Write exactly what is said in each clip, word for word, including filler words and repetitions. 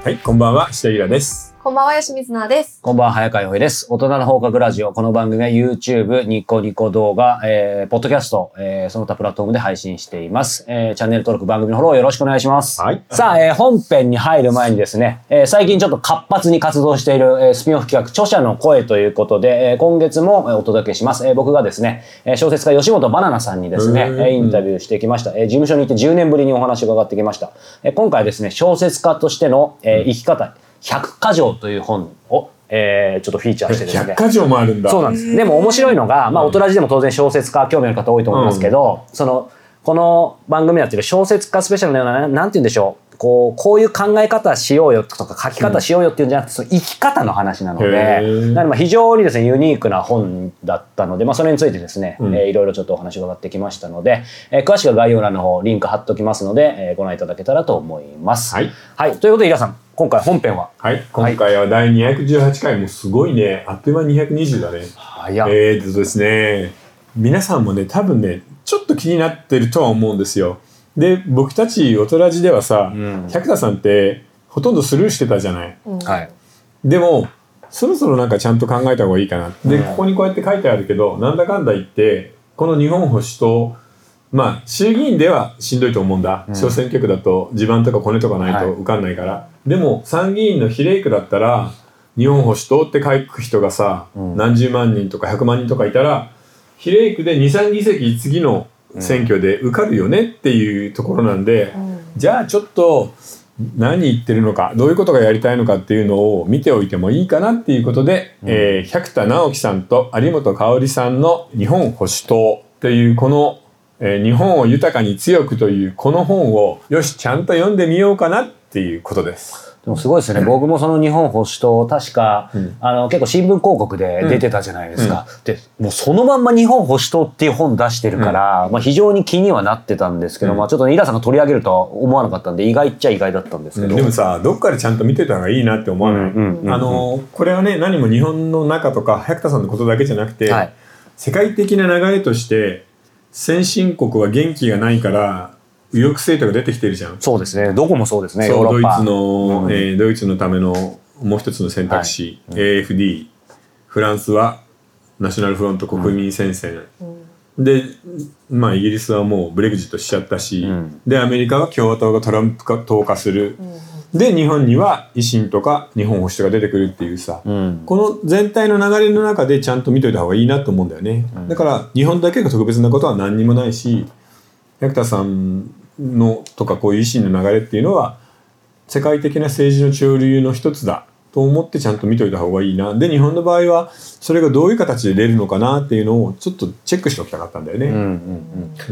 はい、こんばんは、下平です。 こんばんは、吉水菜です。 こんばんは、早川洋平です。大人の放課後ラジオ。この番組は YouTube、ニコニコ動画、えー、ポッドキャスト、えー、その他プラットフォームで配信しています。えー、チャンネル登録、番組のフォローよろしくお願いします。 はい。 さあ、えー、本編に入る前にですね、えー、最近ちょっと活発に活動している、えー、スピンオフ企画、著者の声ということで、えー、今月もお届けします。えー、僕がですね、小説家吉本ばななさんにですね、えー、インタビューしてきました。えー、事務所に行ってじゅうねんぶりにお話を伺ってきました。えー、今回ですね、小説家としての、えー、生き方、ひゃくか条という本を、えー、ちょっとフィーチャーしてですね。 ひゃっか条もあるんだ。 そうなんです。でも面白いのが、まあ、大人でも当然小説家興味ある方多いと思いますけど、うん、その、この番組やってる小説家スペシャルのような、なんて言うんでしょう。こう、こういう考え方しようよとか書き方しようよっていうんじゃなくて、その生き方の話なので、なのでまあ非常にですね、ユニークな本だったので、まあそれについてですね、うん、えー、いろいろちょっとお話を伺ってきましたので、えー、詳しくは概要欄の方、リンク貼っておきますので、えー、ご覧いただけたらと思います。はい。はい。ということで、皆さん、今回本編ははい。今回はだいにひゃくじゅうはちかい、もすごいね。あっという間ににひゃくにじゅうだね。 はい。 えーっとですね、皆さんもね、多分ね、ちょっと気になってるとは思うんですよ。で、僕たちオトラジではさ、うん、百田さんってほとんどスルーしてたじゃない、うん、でもそろそろなんかちゃんと考えた方がいいかな、で、うん、ここにこうやって書いてあるけど、なんだかんだ言ってこの日本保守党、まあ衆議院ではしんどいと思うんだ、うん、小選挙区だと地盤とかコネとかないと受かんないから、はい、でも参議院の比例区だったら日本保守党って書く人がさ、うん、何十万人とかひゃくまん人とかいたら比例区で にさんぎせき次の選挙で受かるよねっていうところなんで、うん、じゃあちょっと何言ってるのか、どういうことがやりたいのかっていうのを見ておいてもいいかなっていうことで、うん、えー、百田直樹さんと有本香織さんの日本保守党というこの、えー、日本を豊かに強くというこの本をよしちゃんと読んでみようかなっていうことです。 でもすごいですね。僕もその日本保守党、確か、うん、あの結構新聞広告で出てたじゃないですか、うん、でもうそのまんま日本保守党っていう本出してるから、うん、まあ、非常に気にはなってたんですけど、うん、まあ、ちょっとね、イラさんが取り上げるとは思わなかったんで意外っちゃ意外だったんですけど、 うん、でもさ、どっかでちゃんと見てた方がいいなって思わない？あのこれはね、何も日本の中とか百田さんのことだけじゃなくて、はい、世界的な流れとして先進国は元気がないから右翼政党が出てきてるじゃん。 そうですね。どこもそうですね。 そう、ドイツの、うん、えー、ドイツのためのもう一つの選択肢、はい、うん、エーエフディー、フランスはナショナルフロント国民戦線、うん、で、まあイギリスはもうブレグジットしちゃったし、うん、でアメリカは共和党がトランプ党化する、うん、で日本には維新とか日本保守党が出てくるっていうさ、うん、この全体の流れの中でちゃんと見といた方がいいなと思うんだよね、うん、だから日本だけが特別なことは何にもないし、百田さんのとかこういう維新の流れっていうのは世界的な政治の潮流の一つだと思ってちゃんと見といた方がいいな。で、日本の場合はそれがどういう形で出るのかなっていうのをちょっとチェックしておきたかったんだよね、うんうんうん、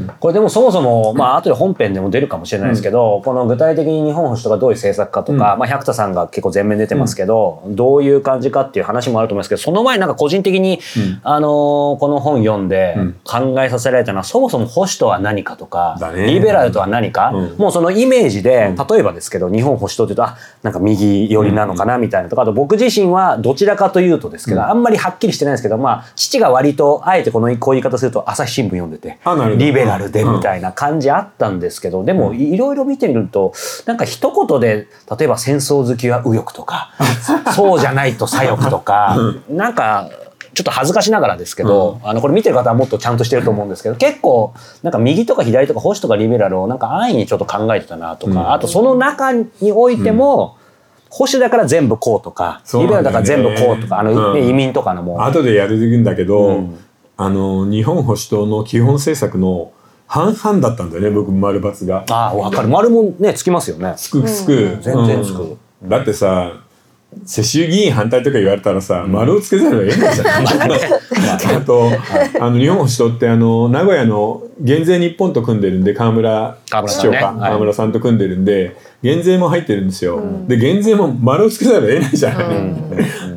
これでもそもそも、まあ後で本編でも出るかもしれないですけど、うん、この具体的に日本保守とかどういう政策かとか、うん、まあ百田さんが結構前面出てますけど、うん、どういう感じかっていう話もあると思いますけど、その前になんか個人的に、うん、あのー、この本読んで考えさせられたのは、そもそも保守とは何かとか、リベラルとは何か、うん、もうそのイメージで、例えばですけど、日本保守党っていうと、あ、なんか右寄りなのかなみたいなとか、あと僕自身はどちらかというとですけど、うん、あんまりはっきりしてないんですけど、まあ父が割とあえてこのこういう言い方すると朝日新聞読んでてリベラルでみたいな感じあったんですけど、でもいろいろ見てみるとなんか一言で例えば戦争好きは右翼とかそうじゃないと左翼とかなんかちょっと恥ずかしながらですけど、うん、あのこれ見てる方はもっとちゃんとしてると思うんですけど、結構なんか右とか左とか保守とかリベラルをなんか安易にちょっと考えてたなとか、うん、あとその中においても、うん、保守だから全部こうとか、ね、リベラルだから全部こうとか、あの、うん、移民とかのも後でやるんだけど、うん、あの日本保守党の基本政策の半々だったんだよね、僕丸×が。 ああ、分かる。丸もねつきますよね。 つくつく、うん、 全然つく、 うん、だってさ世襲議員反対とか言われたらさ、うん、丸をつけざるを得ないじゃんあと、はい、あの日本保守党ってあの名古屋の減税日本と組んでるんで、河村市長か、河村、ね、河村さんと組んでるんで減税も入ってるんですよ、うん、で減税も丸をつけざるを得ないじゃん、うん、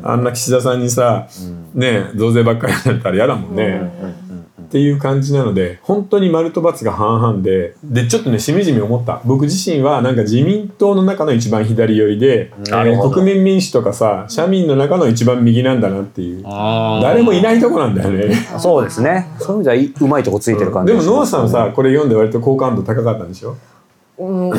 あんな岸田さんにさ、うん、ね増税ばっかりやったら嫌だもんね、うんうんっていう感じなので、本当に丸と×が半々で、でちょっとねしみじみ思った。僕自身はなんか自民党の中の一番左寄りで、えー、国民民主とかさ社民の中の一番右なんだなっていう、誰もいないとこなんだよね。 そうですね。そういう意味ではうまいとこついてる感じ、 うん、でもノアさんさこれ読んで割と好感度高かったんでしょ。 うん、好感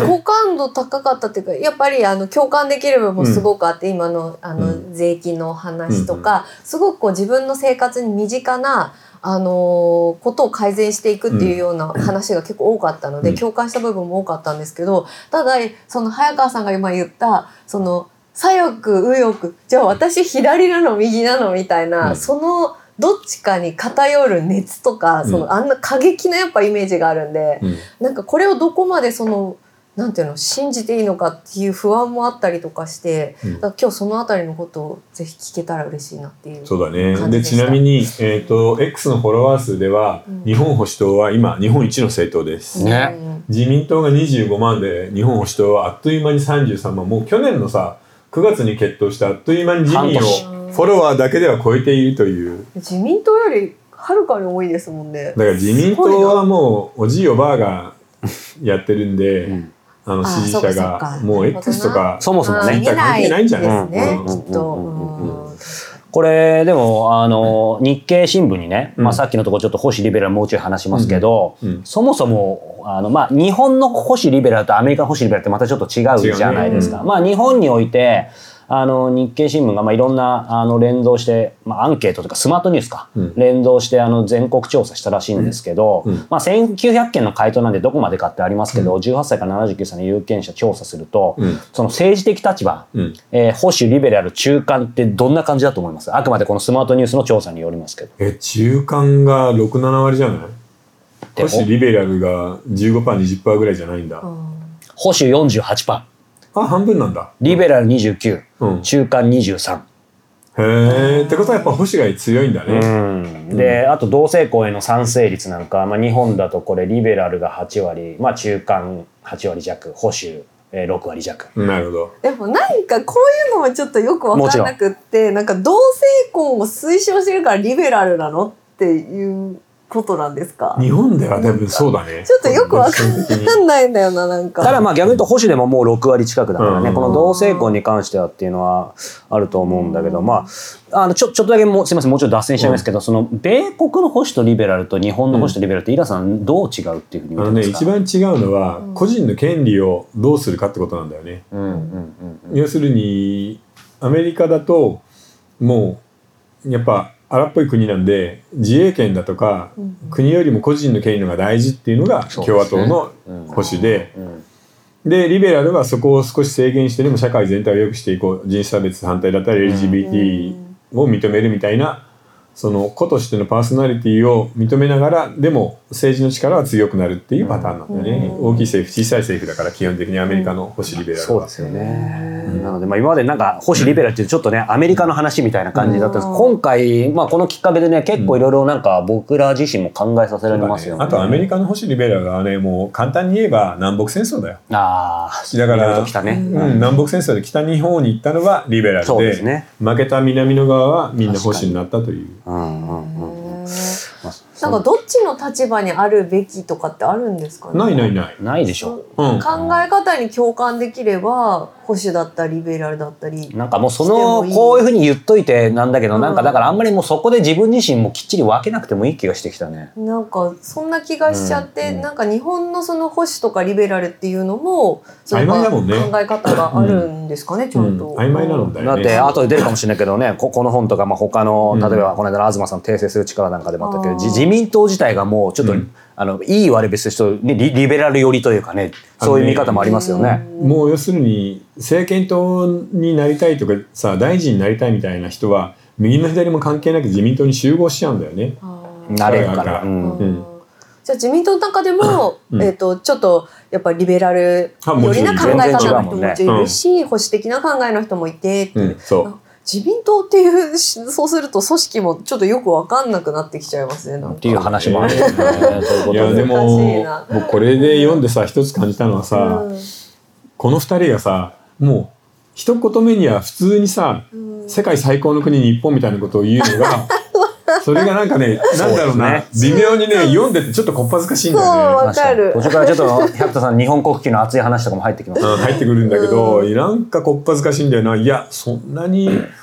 感度高かったっていうか、やっぱりあの共感できる部分もすごくあって、うん、今のあの、うん、税金の話とか、うん、すごくこう自分の生活に身近なあのー、ことを改善していくっていうような話が結構多かったので、うん、共感した部分も多かったんですけど、ただその早川さんが今言ったその左翼右翼、じゃあ私左なの右なのみたいな、うん、そのどっちかに偏る熱とか、そのあんな過激なやっぱイメージがあるんで、うん、なんかこれをどこまでそのなんていうの信じていいのかっていう不安もあったりとかして、うん、だから今日そのあたりのことをぜひ聞けたら嬉しいなっていう感じでした。 そうだね。でちなみに、えーと、X のフォロワー数では、うん、日本保守党は今日本一の政党です、ね、うん、自民党がにじゅうごまんで日本保守党はあっという間にさんじゅうさんまん、もう去年のさくがつに決闘してあっという間に自民をフォロワーだけでは超えているという。 自民党よりはるかに多いですもんね。 だから自民党はもうおじいおばあがやってるんで、うん、あの支持者がもう X とかそもそもね関係ないんじゃないですね、きっと。 これでもあの日経新聞にね、まあ、さっきのところちょっと保守リベラルもうちょい話しますけど、うんうん、そもそもあの、まあ、日本の保守リベラルとアメリカの保守リベラルってまたちょっと違うじゃないですか。ね、うん、まあ、日本においてあの日経新聞がまあいろんなあの連動して、まあ、アンケートとかスマートニュースか、うん、連動してあの全国調査したらしいんですけど、うん、まあ、せんきゅうひゃくけんの回答なんでどこまでかってありますけど、うん、じゅうはっさいからななじゅうきゅうさいの有権者調査すると、うん、その政治的立場、うん、えー、保守リベラル中間ってどんな感じだと思います？あくまでこのスマートニュースの調査によりますけど。 え中間がろく、ななわりじゃない？保守リベラルが じゅうごパーセント、にじゅっパーセント ぐらいじゃないんだ。 保守 よんじゅうはちパーセント。 あ、半分なんだ。 リベラルにじゅうきゅう、うん、中間にじゅうさん。 へー、ってことはやっぱ保守が強いんだね。 うん、で、あと同性婚への賛成率なんか、まあ、日本だとこれリベラルがはちわり、まあ、中間はちわり弱、保守ろくわり弱。 なるほど。 でもなんかこういうのもちょっとよく分からなくって、なんか同性婚を推奨してるからリベラルなのっていうことなんですか？ 日本では多分そうだね。 ちょっとよくわかんないんだよな、なんか。 ただまあ逆に言うと保守でももうろくわり近くだからね、うん、この同性婚に関してはっていうのはあると思うんだけど、まああのちょちょっとだけもうすみません、もうちょっと脱線しちゃいますけど、うん、その米国の保守とリベラルと日本の保守とリベラルって、イラさんどう違うっていうふうに見てますか？ あのね、一番違うのは個人の権利をどうするかってことなんだよね。うんうんうんうん、要するにアメリカだともうやっぱ荒っぽい国なんで自衛権だとか、うん、国よりも個人の権利の方が大事っていうのが共和党の保守で、うんうん、でリベラルはそこを少し制限してでも社会全体を良くしていこう、人種差別反対だったり エルジービーティー を認めるみたいな、その個としてのパーソナリティを認めながらでも政治の力は強くなるっていうパターンなんだよね。大きい政府小さい政府だから基本的にアメリカの保守リベラルは、 そうですよね。なのでまあ今までなんか保守リベラルってちょっとねアメリカの話みたいな感じだったんですけど、今回まあこのきっかけでね結構いろいろなんか僕ら自身も考えさせられますよね。 あとアメリカの保守リベラルはね、もう簡単に言えば南北戦争だよ。ああ、だから北、ね、うん、南北戦争で北日本に行ったのはリベラル で, そうです、ね、負けた南の側はみんな保守になったという。うんうんうん、 なんかどっちの立場にあるべきとかってあるんですかね？ ないないないないでしょ、 うん、考え方に共感できれば保守だったりリベラルだったり、 なんかもうそのこういうふうに言っといてなんだけど、うん、なんかだからあんまりもうそこで自分自身もきっちり分けなくてもいい気がしてきたね。 なんかそんな気がしちゃって、うんうん、なんか日本のその保守とかリベラルっていうのもその曖昧だもんね、 考え方があるんですかね、うん、ちゃんと、 うん、曖昧なのだよね。 だって後で出るかもしれないけどね、こ, この本とかまあ他の例えばこの間の東さんの訂正する力なんかでもあったけど、うん、自民党自体がもうちょっと、うん、あのいい悪い別として リ, リベラル寄りというかね、そういう見方もありますよね。 もう要するに政権党になりたいとかさ、大臣になりたいみたいな人は右も左も関係なく自民党に集合しちゃうんだよね。 なれるから、うんうん、 じゃあ自民党の中でも、うん、えーと、ちょっとやっぱりリベラル寄りな考え方の人もいるし、ね、うん、保守的な考えの人もいてって、うん、そう自民党っていうそうすると組織もちょっとよく分かんなくなってきちゃいますね。なんかっていう話もあるよね。 いやでももうこれで読んでさ一つ感じたのはさ、うん、この二人がさもう一言目には普通にさ、うん、世界最高の国日本みたいなことを言うのがそれがなんかね、なんだろうな、ね、微妙にね読んでてちょっとこっぱずかしいんだよね。 そうわかる。 途中からちょっと百田さん日本国旗の熱い話とかも入ってきます、ね、 うん、入ってくるんだけど、うん、なんかこっぱずかしいんだよな。いやそんなに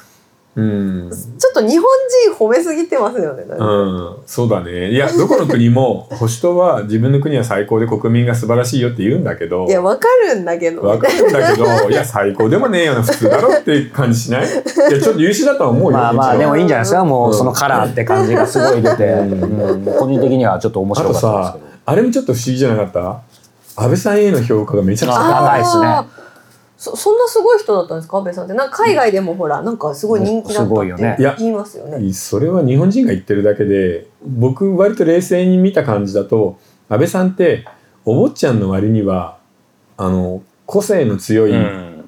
うん、 ちょっと日本人褒めすぎてますよね。 うん、そうだね。いやどこの国も保守党は自分の国は最高で国民が素晴らしいよって言うんだけど、 いやわかるんだけどわかるんだけどいや最高でもねえよな普通だろって感じしない？いやちょっと優秀だとは思うよ。 まあまあでもいいんじゃないですか。もうそのカラーって感じがすごい出て、うん、個人的にはちょっと面白かったですけど。 あとさ、あれもちょっと不思議じゃなかった？安倍さんへの評価がめちゃくちゃ高いですね。 そ, そんなすごい人だったんですか安倍さんって。なんか海外でもほらなんかすごい人気だったって言いますよね。 いやそれは日本人が言ってるだけで、僕割と冷静に見た感じだと安倍さんってお坊ちゃんの割にはあの個性の強い、うん、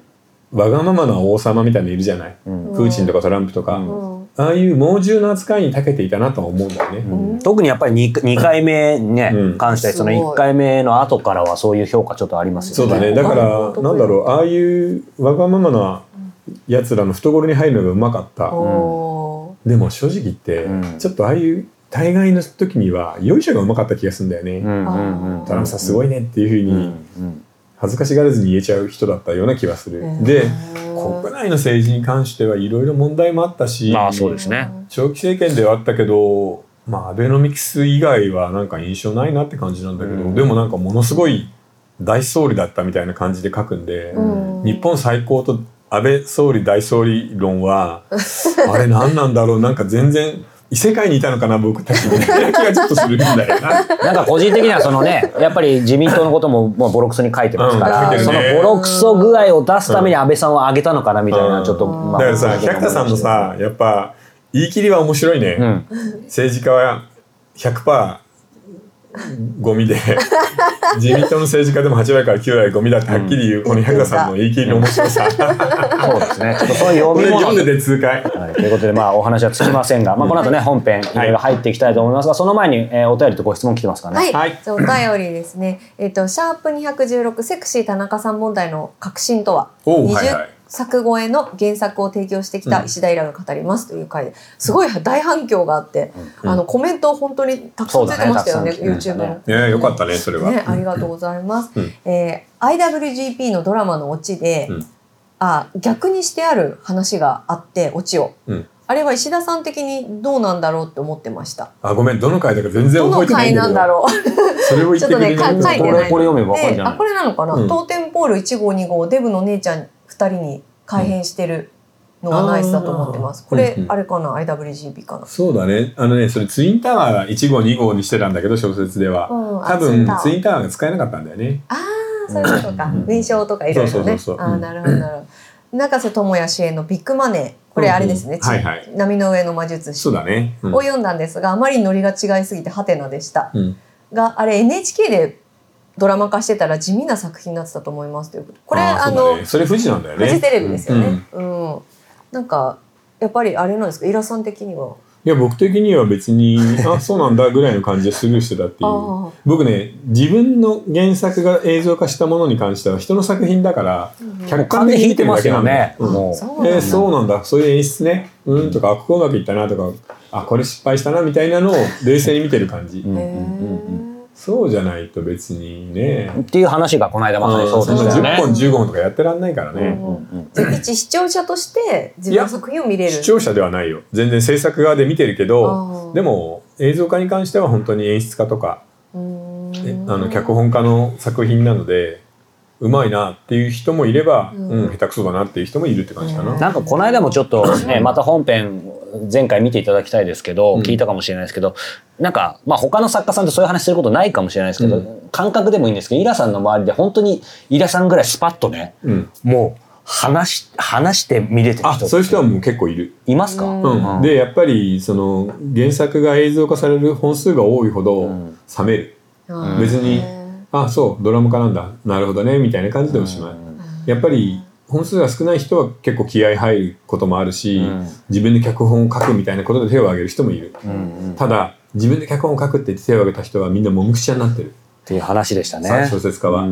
わがままな王様みたいなのいるじゃない、うん、プーチンとかトランプとか、うん、ああいう猛獣の扱いに長けていたなとは思うんだよね、 うん、特にやっぱり 2, 2回目ね、うん、関してそのいっかいめの後からはそういう評価ちょっとありますよね。 そうだね。だからなんだろう、ああいうわがままなやつらの懐に入るのがうまかった、うん、でも正直言って、うん、ちょっとああいう対外の時にはよいしょがうまかった気がするんだよね、うんうんうん、トランプさんすごいねっていうふうに、うんうん恥ずかしがらずに言えちゃう人だったような気がする。で、国内の政治に関してはいろいろ問題もあったし、 まあそうですね。 長期政権ではあったけど、まあアベノミクス以外はなんか印象ないなって感じなんだけど、うん、でもなんかものすごい大総理だったみたいな感じで書くんで、うん、日本最高と安倍総理大総理論はあれ何なんだろう、なんか全然異世界にいたのかな僕たちみたいな気がちょっとするんだよな。 なんか個人的にはそのね、やっぱり自民党のことももうボロクソに書いてますから、うんね、そのボロクソ具合を出すために安倍さんを挙げたのかなみたいな、うん、ちょっと、まあ、 だからさ百田さんのさやっぱ言い切りは面白いね、うん、政治家は ひゃくパーセント ゴミで自民党の政治家でもはちわりからきゅうわりゴミだってはっきり言う、うん、この百田さんの言い切りの面白さそうですね。ちょっとそういう読み物読んでて痛快、 はい、ということでまあお話はつきませんが、まあ、この後ね本編いろいろ入っていきたいと思いますが、その前に、えー、お便りとご質問来てますかね。 はい、はい、お便りですね。えっとシャープにひゃくじゅうろくセクシー田中さん問題の核心とはにじゅっさく超えの原作を提供してきた石平が語りますという回ですごい大反響があって、うん、あのコメント本当にたくさんついてましたよね、ね YouTube の。 ね、よかったねそれは、 ね、ありがとうございます、うんえー、アイダブリュージーピー のドラマのオチで、うん、あ逆にしてある話があってオチを、うん、あれは石田さん的にどうなんだろうって思ってました。 あごめんどの回だか全然覚えてないんだけど、どの回なんだろうそれを言ってくれるちょっとね書いてないこれ読めば分かるじゃない。 あこれなのかな、うん、当店ポールいち号に号デブの姉ちゃんふたりに改変してるのがナイスだと思ってます。これ、うんうん、あれかな アイダブリュージーピー かな。 そうだね。あのねそれツインタワーいち号に号にしてたんだけど小説では、うん、多分ツインタワーが使えなかったんだよね。 ああそういうことか。名称とかいろいろね。ああなるほどなるほど。中瀬智也主演のビッグマネーこれあれですね、うんうんはいはい、波の上の魔術師を読んだんですが、あまりにノリが違いすぎてハテナでした、うん、があれ エヌエイチケー でドラマ化してたら地味な作品になってたと思いますということ。これああの、ね、それ富士なんだよね。 フジテレビですよね、うんうん、なんかやっぱりあれなんですかイラさん的には。 いや僕的には別にあそうなんだぐらいの感じでスルーしてたっていう僕ね自分の原作が映像化したものに関しては人の作品だから客観的に見てるだけなんだよ、うん、えー、そうなんだそういう演出ねうんとかここうまくいったなとかあこれ失敗したなみたいなのを冷静に見てる感じ、うんうんうんそうじゃないと別にねっていう話がこの間まさにそうでしたよね。 じゅっぽんじゅうごほんとかやってらんないからね、うんうん、じゃあ一視聴者として自分の作品を見れる。 視聴者ではないよ全然制作側で見てるけどでも映像化に関しては本当に演出家とかあの脚本家の作品なのでうまいなっていう人もいれば、うんうん、下手くそだなっていう人もいるって感じかな。 なんかこの間もちょっと、ね、また本編前回見ていただきたいですけど、うん、聞いたかもしれないですけどなんか、まあ、他の作家さんとそういう話することないかもしれないですけど、うん、感覚でもいいんですけどイラさんの周りで本当にイラさんぐらいスパッとね、うん、もう話し、話して見れてる人ってあそういう人はもう結構いるいますか、 うんうん、でやっぱりその原作が映像化される本数が多いほど冷める、うん、別にあそうドラマ化なんだなるほどねみたいな感じでおしまい、うん、やっぱり本数が少ない人は結構気合い入ることもあるし、うん、自分で脚本を書くみたいなことで手を挙げる人もいる、うんうん、ただ自分で脚本を書くって言って手を挙げた人はみんなもむくちゃになってるっていう話でしたね小説家は、うん、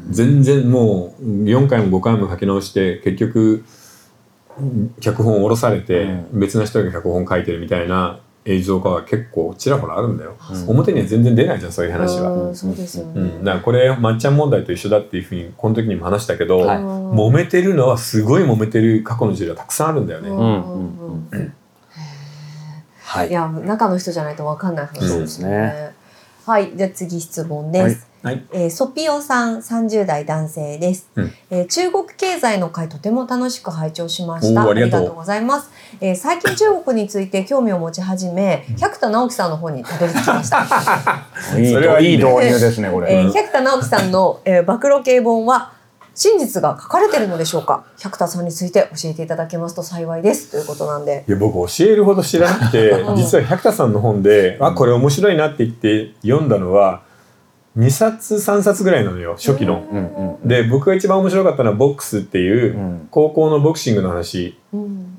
全然もうよんかいもごかいも書き直して結局脚本を下ろされて別な人が脚本書いてるみたいな映像が結構ちらほらあるんだよ、うん、表には全然出ないじゃんそういう話は、 うん、そうですよね、 うん、だからこれまっちゃん問題と一緒だっていうふうにこの時にも話したけど、はい、揉めてるのはすごい揉めてる過去の事例はたくさんあるんだよね、うんうんうん、 はい、いや中の人じゃないと分かんない話ですね、うん、はい、じゃあ次質問です、はいはい、えー、ソピオさんさんじゅう代男性です、うん、えー、中国経済の会とても楽しく拝聴しました。 あ, ありがとうございます、えー、最近中国について興味を持ち始め百田直樹さんの方にたどり着きましたいいそれはいい導入ですねこれ、 えー、百田直樹さんの、えー、暴露系本は真実が書かれてるのでしょうか。百田さんについて教えていただけますと幸いですということなんで。 いや僕教えるほど知らなくて実は百田さんの本で、うん、あこれ面白いなって言って読んだのはにさつさんさつぐらいなのよ初期の、うんうん、で僕が一番面白かったのはボックスっていう高校のボクシングの話、うん、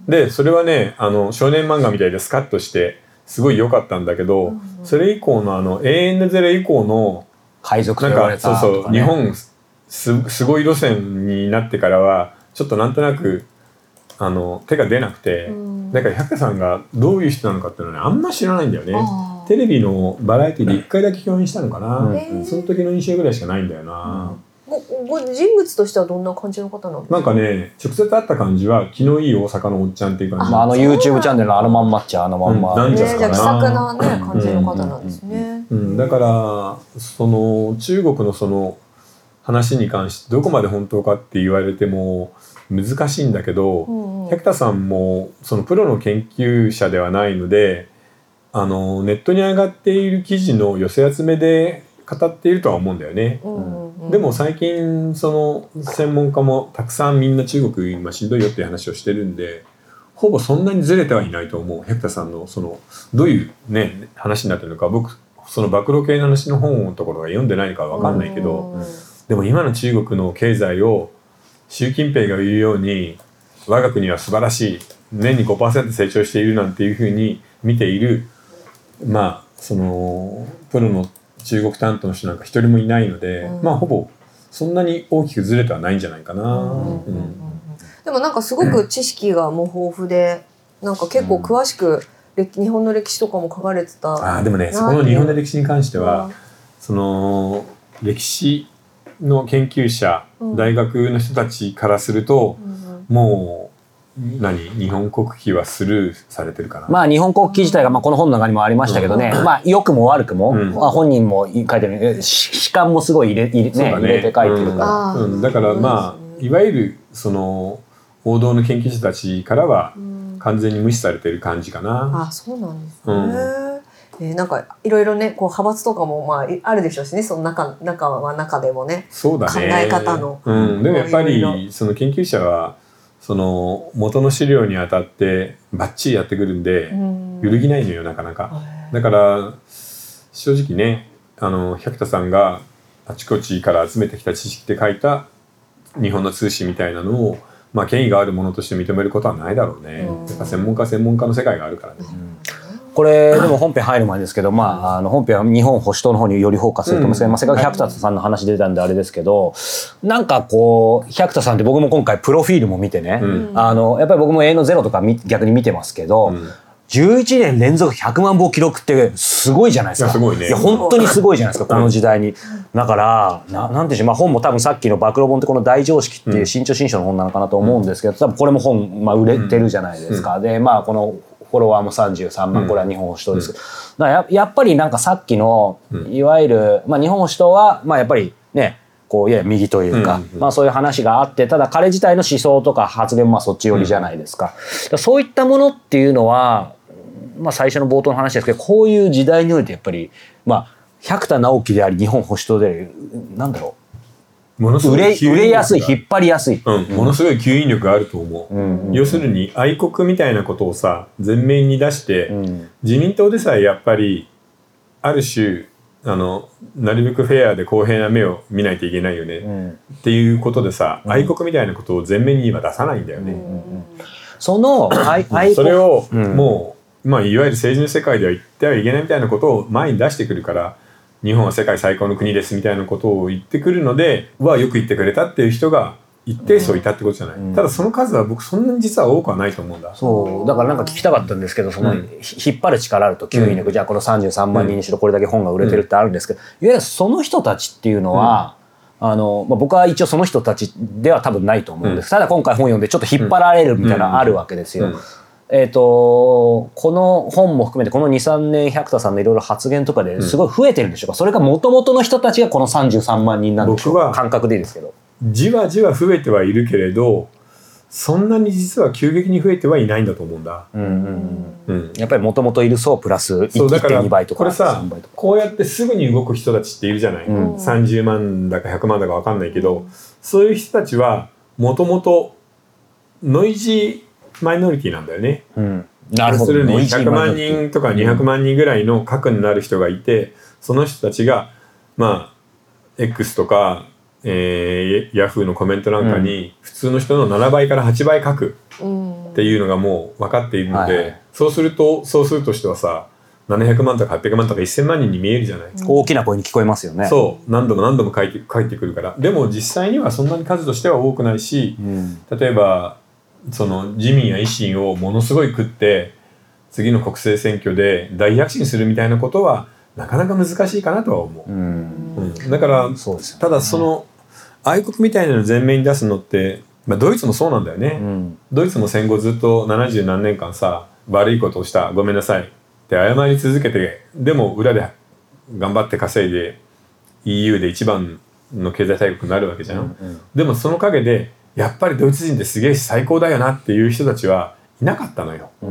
でそれはねあの少年漫画みたいでスカッとしてすごい良かったんだけど、うんうん、それ以降のあの エーエヌゼロ 以降の海賊と言われたとか、ね、 そうそう日本す, すごい路線になってからはちょっとなんとなくあの手が出なくて、うん、だから百田さんがどういう人なのかっていうのはねあんま知らないんだよね。テレビのバラエティでいっかいだけ共演したのかな、うん、その時の印象ぐらいしかないんだよな、 うん、ご, ご人物としてはどんな感じの方なんですか。 なんかね直接会った感じは気のいい大阪のおっちゃんっていう感じ。 あ, あの YouTube チャンネルのあのまんまっちゃあのまんま、 うん、なんじゃすかな、 ね、じゃあ気さくな、ね、感じの方なんですね、 うんうんうん、だからその中国のその話に関してどこまで本当かって言われても難しいんだけど、うんうん、百田さんもそのプロの研究者ではないのであのネットに上がっている記事の寄せ集めで語っているとは思うんだよね、うんうんうん、でも最近その専門家もたくさんみんな中国今しんどいよっていう話をしてるんでほぼそんなにずれてはいないと思う。百田さんのそのどういう、ね、話になってるのか僕その暴露系の話の本のところが読んでないのか分かんないけど、うんうん、でも今の中国の経済を習近平が言うように我が国は素晴らしい年に ごパーセント 成長しているなんていうふうに見ているまあそのプロの中国担当の人なんか一人もいないので、うん、まあほぼそんなに大きくずれてはないんじゃないかな、うんうん、 でもなんかすごく知識がもう豊富でなんか結構詳しく、うん、日本の歴史とかも書かれてた。 あでもねそこの日本の歴史に関しては、うん、その歴史の研究者、うん、大学の人たちからすると、うん、もう何日本国旗はスルーされてるかな。 まあ日本国旗自体がまあこの本の中にもありましたけどね、うん、まあ良くも悪くも、うん、まあ、本人も書いてる士官もすごい入れ、入れ、ね、入れて書いてるから、 うんうん、だからまあいわゆるその報道の研究者たちからは完全に無視されてる感じかな、 うん、あそうなんですね、うんえー、なんかいろいろねこう派閥とかもまああるでしょうしねその中、中は中でもねそうだね考え方の、 うん、でもやっぱりその研究者はその元の資料にあたってバッチリやってくるんで、うん、揺るぎないのよなかなか。だから正直ねあの百田さんがあちこちから集めてきた知識で書いた日本の通史みたいなのを、まあ、権威があるものとして認めることはないだろうね、うん、やっぱ専門家専門家の世界があるからね、うんこれでも本編入る前ですけど、まあ、あの本編は日本保守党の方によりフォーカスすると思うんですけど、うんまあ、せっかく百田さんの話出たんであれですけどなんかこう百田さんって僕も今回プロフィールも見てね、うん、あのやっぱり僕も エー のゼロとか逆に見てますけど、うん、じゅういちねん連続ひゃくまんぼう記録ってすごいじゃないですか。 いやすごいね。 いや本当にすごいじゃないですかこの時代に。だからななんていうまあ本も多分さっきの暴露本ってこの大常識っていう新潮新書の本なのかなと思うんですけど、多分これも本まあ売れてるじゃないですか。でまあこのフォロワーもさんじゅうさんまん、これは日本保守党です、うん、だから や, やっぱりなんかさっきのいわゆる、まあ、日本保守党はまあやっぱりねこういや右というか、うんうん、まあそういう話があってただ彼自体の思想とか発言もまあそっち寄りじゃないですか、うん、そういったものっていうのは、まあ、最初の冒頭の話ですけどこういう時代においてやっぱりまあ百田直樹であり日本保守党でありなんだろうものすごい売れ、売れやすい引っ張りやすい、 うん、ものすごい吸引力があると思う、うんうん、要するに愛国みたいなことをさ前面に出して、うん、自民党でさえやっぱりある種あのなるべくフェアで公平な目を見ないといけないよね、うん、っていうことでさ、うん、愛国みたいなことを前面には出さないんだよね、うんうん、 その愛愛国それをもう、まあ、いわゆる政治の世界では言ってはいけないみたいなことを前に出してくるから日本は世界最高の国ですみたいなことを言ってくるのではよく言ってくれたっていう人が一定数いたってことじゃない、うん、ただその数は僕そんなに実は多くはないと思うんだ。 そうだからなんか聞きたかったんですけど、その、うん、引っ張る力あると吸引力、うん、じゃあこのさんじゅうさんまんにんにしろこれだけ本が売れてるってあるんですけど、いわゆるその人たちっていうのは、うん、あのまあ、僕は一応その人たちでは多分ないと思うんです、うん、ただ今回本読んでちょっと引っ張られるみたいなのあるわけですよ、うんうん、えーとこの本も含めてこの にさんねん百田さんのいろいろ発言とかですごい増えてるんでしょうか、それが元々の人たちがこのさんじゅうさんまんにんなんでしょうか。感覚でいいですけど、 じわじわ増えてはいるけれどそんなに実は急激に増えてはいないんだと思うんだ、うんうんうん、やっぱり元々いる層プラス いってんに 倍とか。 これさこうやってすぐに動く人たちっているじゃない、うん、さんじゅうまんだかひゃくまんだか分かんないけど、そういう人たちはもともとノイジーマイノリティなんだよね、うん、なるほど。要するにひゃくまんにんとかにひゃくまんにんぐらいの核になる人がいて、その人たちがまあ X とか、えー、ヤフーのコメントなんかに普通の人のななばいからはちばい書くっていうのがもう分かっているので、はいはい、そうすると総数としてはさななひゃくまんとかはっぴゃくまんとかせんまんにんに見えるじゃない、 うん、大きな声に聞こえますよね。 そう何度も何度も書いて、書いてくるから。でも実際にはそんなに数としては多くないし、うん、例えばその自民や維新をものすごい食って次の国政選挙で大躍進するみたいなことはなかなか難しいかなとは思う、うんうん、だからそうですよね。ただその愛国みたいなのを前面に出すのって、まあ、ドイツもそうなんだよね、うん、ドイツも戦後ずっとななじゅうなんねんかんさ悪いことをしたごめんなさいって謝り続けて、でも裏で頑張って稼いで イーユー で一番の経済大国になるわけじゃん、うんうん、でもその陰でやっぱりドイツ人ってすげえし最高だよなっていう人たちはいなかったのよ、うん、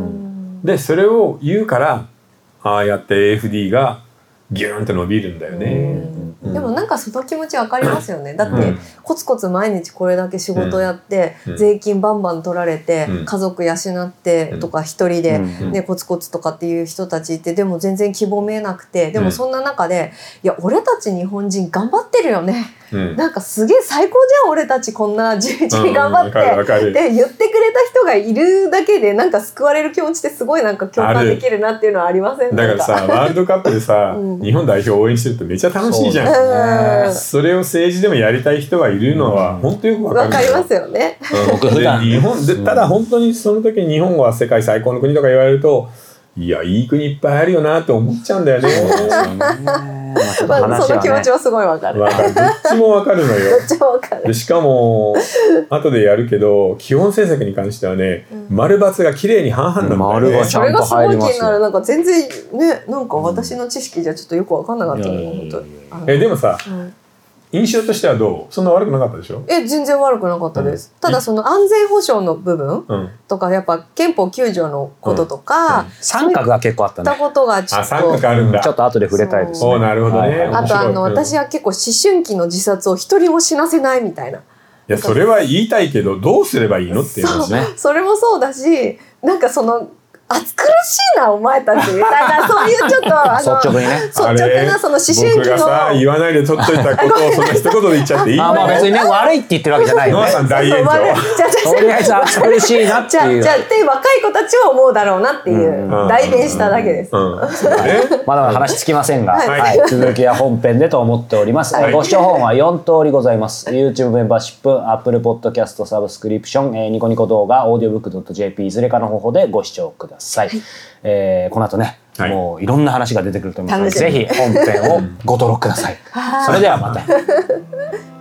でそれを言うからああやって エーエフディー がギューンと伸びるんだよね、 うん、でもなんかその気持ちわかりますよね。だってコツコツ毎日これだけ仕事やって、うん、税金バンバン取られて、うん、家族養ってとか一人で、ね、うん、コツコツとかっていう人たちってでも全然希望見えなくて、でもそんな中でいや俺たち日本人頑張ってるよね、うん、なんかすげえ最高じゃん俺たちこんな地道に頑張って、うん、って言ってくれた人がいるだけでなんか救われる気持ちってすごいなんか共感できるなっていうのはありません？ だからさワールドカップでさ、うん、日本代表応援してるとめっちゃ楽しいじゃん。 そ, ね、それを政治でもやりたい人がいるのは本当よくわかる。 わかりますよね、 うん、で日本でただ本当にその時に日本は世界最高の国とか言われるといやいい国いっぱいあるよなって思っちゃうんだよね。 まあ、その気持ちはすごいわかる。 わかる。どっちもわかるのよ。 どっちもわかる。 でしかも後でやるけど基本政策に関してはね、うん、丸×が綺麗に半々なんだよね。 丸がちゃんと入りますよ。それがすごい気になる。 なんか全然ねなんか私の知識じゃちょっとよくわかんなかったの、うん、本当に。 えでもさ。うん印象としてはどう？そんな悪くなかったでしょ？ え全然悪くなかったです、うん、ただその安全保障の部分とか、うん、やっぱ憲法きゅう条のこととか、 うんうん、三角が結構あったね。 そういったことがちょっとあ三角あるんだ。 ちょっと後で触れたいですね。 おなるほどね、はい、 あとあの私は結構思春期の自殺を一人も死なせないみたいな。いやそれは言いたいけどどうすればいいのっていう話ね。 それもそうだしなんかその暑苦しいなお前たちみたいなそういうちょっとあの率直にね率直なその思春期の僕がさ言わないで取っといたことをその一言で言っちゃっていい？ あまあ別にね悪いって言ってるわけじゃないよね。 ノアさん大炎上。 とりあえず暑苦しいなっていう。 じゃあって若い子たちは思うだろうなっていう代弁しただけです。 うんうんうん、 まだまだ話つきませんが、はいはい、続きは本編でと思っております。はい、ご視聴本はよん通りございます。YouTube メンバーシップ、Apple Podcast サブスクリプション、えー、ニコニコ動画、オーディオブックドットジェーピー いずれかの方法でご視聴ください。はいえー、この後ね、はい、もういろんな話が出てくると思うのでぜひ本編をご登録ください。それではまた。